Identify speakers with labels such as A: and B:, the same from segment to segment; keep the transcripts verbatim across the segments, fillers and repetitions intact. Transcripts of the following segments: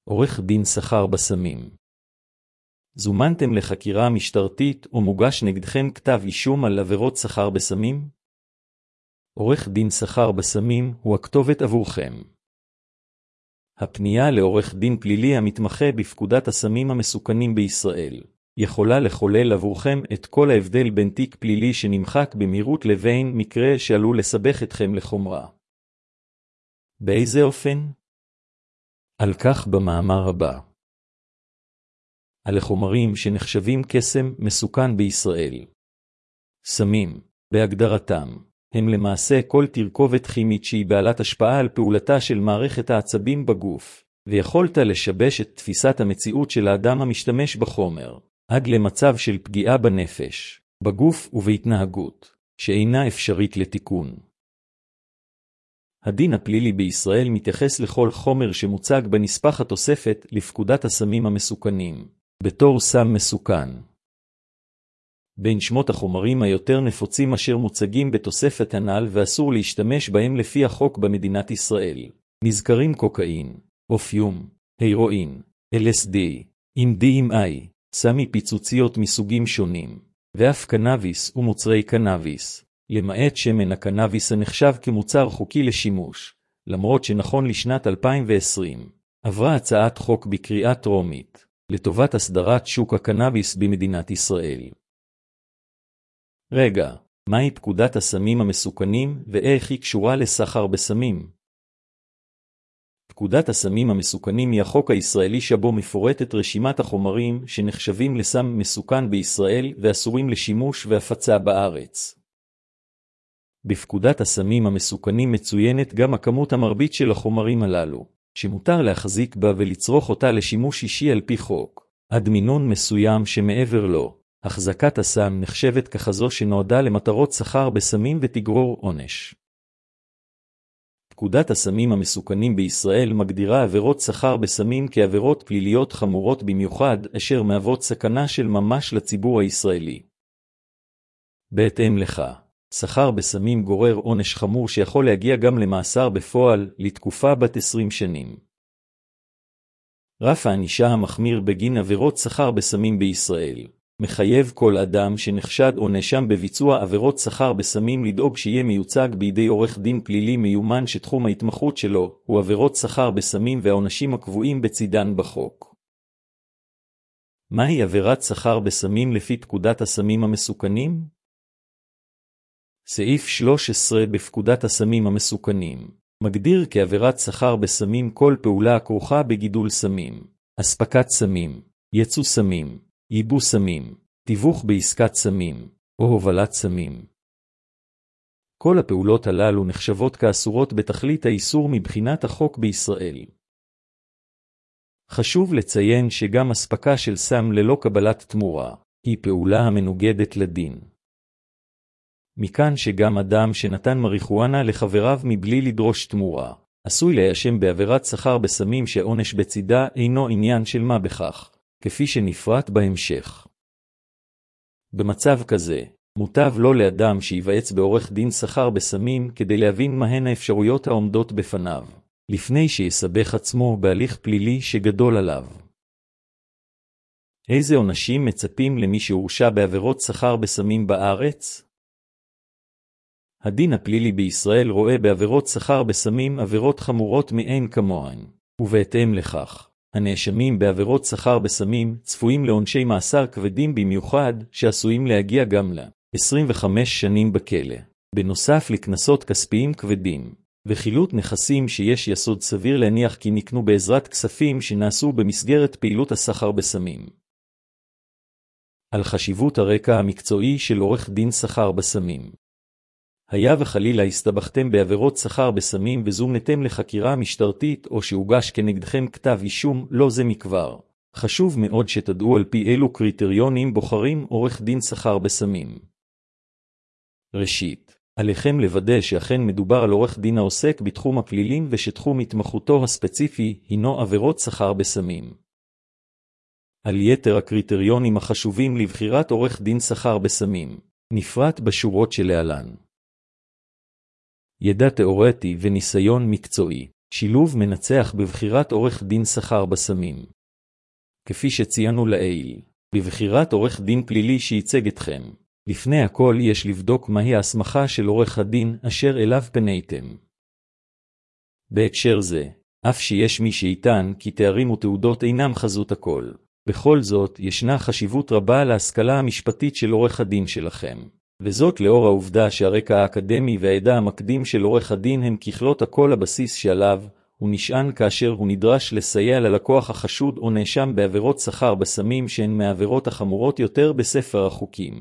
A: עורך דין סחר בסמים. זומנתם לחקירה משטרתית או מוגש נגדכם כתב אישום על עבירות סחר בסמים? עורך דין סחר בסמים הוא הכתובת עבורכם. הפנייה לעורך דין פלילי המתמחה בפקודת הסמים המסוכנים בישראל יכולה לחולל עבורכם את כל ההבדל בין תיק פלילי שנמחק במהירות לבין מקרה שעלול לסבך אתכם לחומרה. באיזה אופן? על כך במאמר הבא. על החומרים שנחשבים קסם מסוכן בישראל. סמים, בהגדרתם, הם למעשה כל תרכובת כימית שהיא בעלת השפעה על פעולתה של מערכת העצבים בגוף, ויכולת לשבש את תפיסת המציאות של האדם המשתמש בחומר, עד למצב של פגיעה בנפש, בגוף ובהתנהגות, שאינה אפשרית לתיקון. הדין הפלילי בישראל מתייחס לכל חומר שמוצג בנספח התוספת לפקודת הסמים המסוכנים, בתור סם מסוכן. בין שמות החומרים היותר נפוצים אשר מוצגים בתוספת הנ"ל ואסור להשתמש בהם לפי החוק במדינת ישראל, נזכרים קוקאין, אופיום, הירואין, אל אס די, אם די אם איי, סמי פיצוציות מסוגים שונים, ואף קנאביס ומוצרי קנאביס, למעט שמן הקנאביס הנחשב כמוצר חוקי לשימוש, למרות שנכון לשנת אלפיים ועשרים, עברה הצעת חוק בקריאה טרומית, לטובת הסדרת שוק הקנאביס במדינת ישראל. רגע, מהי פקודת הסמים המסוכנים ואיך היא קשורה לסחר בסמים? פקודת הסמים המסוכנים היא החוק הישראלי שבו מפורטת רשימת החומרים שנחשבים לסם מסוכן בישראל ואסורים לשימוש והפצה בארץ. בפקודת הסמים המסוכנים מצוינת גם הכמות המרבית של החומרים הללו, שמותר להחזיק בה ולצרוך אותה לשימוש אישי על פי חוק, עד מינון מסוים שמעבר לו. החזקת הסם נחשבת ככזו שנועדה למטרות סחר בסמים ותגרור עונש. פקודת הסמים המסוכנים בישראל מגדירה עבירות סחר בסמים כעבירות פליליות חמורות במיוחד אשר מהוות סכנה של ממש לציבור הישראלי. בהתאם לכך, סחר בסמים גורר עונש חמור שיכול להגיע גם למאסר בפועל לתקופה בת עשרים שנים. רף הענישה המחמיר בגין עבירות סחר בסמים בישראל מחייב כל אדם שנחשד או נאשם בביצוע עבירות סחר בסמים לדאוג שיהיה מיוצג בידי עורך דין פלילי מיומן שתחום ההתמחות שלו הוא עבירות סחר בסמים והעונשים הקבועים בצידן בחוק. מהי עבירת סחר בסמים לפי פקודת הסמים המסוכנים? סעיף שלוש עשרה בפקודת הסמים המסוכנים מגדיר כעבירת סחר בסמים כל פעולה הכרוכה בגידול סמים, אספקת סמים, ייצוא סמים, ייבוא סמים, תיווך בעסקת סמים, או הובלת סמים. כל הפעולות הללו נחשבות כאסורות בתכלית האיסור מבחינת החוק בישראל. חשוב לציין שגם אספקה של סם ללא קבלת תמורה, היא פעולה המנוגדת לדין. מכאן שגם אדם שנתן מריחואנה לחבריו מבלי לדרוש תמורה, עשוי להיאשם בעבירת סחר בסמים שעונש בצידה אינו עניין של מה בכך. כפי שנפרט בהמשך. במצב כזה, מוטב לא לאדם שיוועץ בעורך דין סחר בסמים כדי להבין מהן האפשרויות העומדות בפניו, לפני שיסבך עצמו בהליך פלילי שגדול עליו. איזה עונשים מצפים למי שהורשע בעבירות סחר בסמים בארץ? הדין הפלילי בישראל רואה בעבירות סחר בסמים עבירות חמורות מאין כמוהן, ובהתאם לכך, הנאשמים בעבירות סחר בסמים צפויים לעונשי מאסר כבדים במיוחד שעשויים להגיע גם ל-עשרים וחמש שנים בכלא, בנוסף לקנסות כספיים כבדים, וחילוט נכסים שיש יסוד סביר להניח כי נקנו בעזרת כספים שנעשו במסגרת פעילות הסחר בסמים. על חשיבות הרקע המקצועי של עורך דין סחר בסמים. היה וחלילה הסתבכתם בעבירות סחר בסמים וזומנתם לחקירה משטרתית או שהוגש כנגדכם כתב אישום לא זה מכבר. חשוב מאוד שתדעו על פי אילו קריטריונים בוחרים עורך דין סחר בסמים. ראשית, עליכם לוודא שאכן מדובר על עורך דין העוסק בתחום הפלילים ושתחום התמחותו הספציפי הינו עבירות סחר בסמים. על יתר הקריטריונים החשובים לבחירת עורך דין סחר בסמים, נפרט בשורות שלהלן. ידע תיאורטי וניסיון מקצועי, שילוב מנצח בבחירת עורך דין שכר בסמים. כפי שציינו לעיל, בבחירת עורך דין פלילי שייצג אתכם, לפני הכל יש לבדוק מהי ההסמכה של עורך הדין אשר אליו פניתם. בהקשר זה, אף שיש מי שיטען כי תארים ותעודות אינם חזות הכל, בכל זאת ישנה חשיבות רבה להשכלה המשפטית של עורך הדין שלכם, וזאת לאור העובדה שהרקע האקדמי והעדה המקדים של עורך הדין הם ככלות הכל הבסיס שעליו הוא נשען כאשר הוא נדרש לסייע ללקוח החשוד או נאשם בעבירות שכר בסמים שהן מהעבירות החמורות יותר בספר החוקים.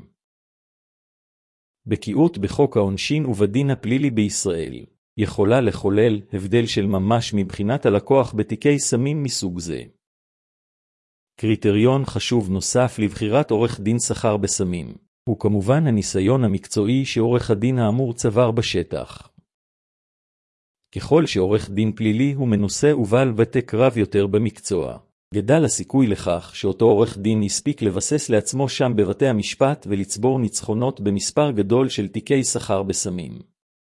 A: בקיאות בחוק העונשין ובדין הפלילי בישראל יכולה לחולל הבדל של ממש מבחינת הלקוח בתיקי סמים מסוג זה. קריטריון חשוב נוסף לבחירת עורך דין שכר בסמים הוא כמובן הניסיון המקצועי שעורך הדין האמור צבר בשטח. ככל שעורך דין פלילי הוא מנוסה ובעל ותק רב יותר במקצוע, גדל הסיכוי לכך שאותו עורך דין יספיק לבסס לעצמו שם בבתי המשפט ולצבור ניצחונות במספר גדול של תיקי שכר בסמים.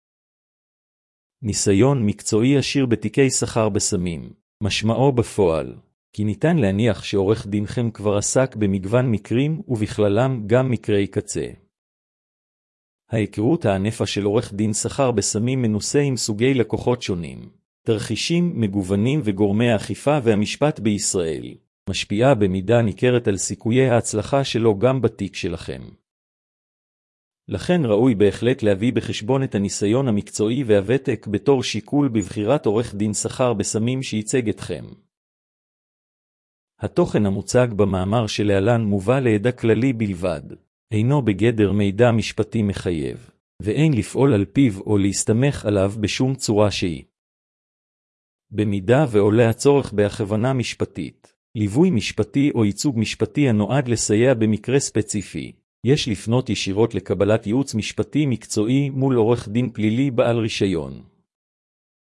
A: ניסיון מקצועי עשיר בתיקי שכר בסמים, משמעו בפועל, כי ניתן להניח שעורך דינכם כבר עסק במגוון מקרים ובכללם גם מקרי קצה. ההיכרות הענפה של עורך דין שכר בסמים מנוסה עם סוגי לקוחות שונים, תרחישים מגוונים וגורמי האכיפה והמשפט בישראל, משפיעה במידה ניכרת על סיכויי ההצלחה שלו גם בתיק שלכם. לכן ראוי בהחלט להביא בחשבון את הניסיון המקצועי והוותק בתור שיקול בבחירת עורך דין שכר בסמים שייצג אתכם. התוכן המוצג במאמר שלהלן מובא לידע כללי בלבד, אינו בגדר מידע משפטי מחייב, ואין לפעול על פיו או להסתמך עליו בשום צורה שהיא. במידה ועולה הצורך בהכוונה משפטית, ליווי משפטי או ייצוג משפטי הנועד לסייע במקרה ספציפי, יש לפנות ישירות לקבלת ייעוץ משפטי מקצועי מול עורך דין פלילי בעל רישיון.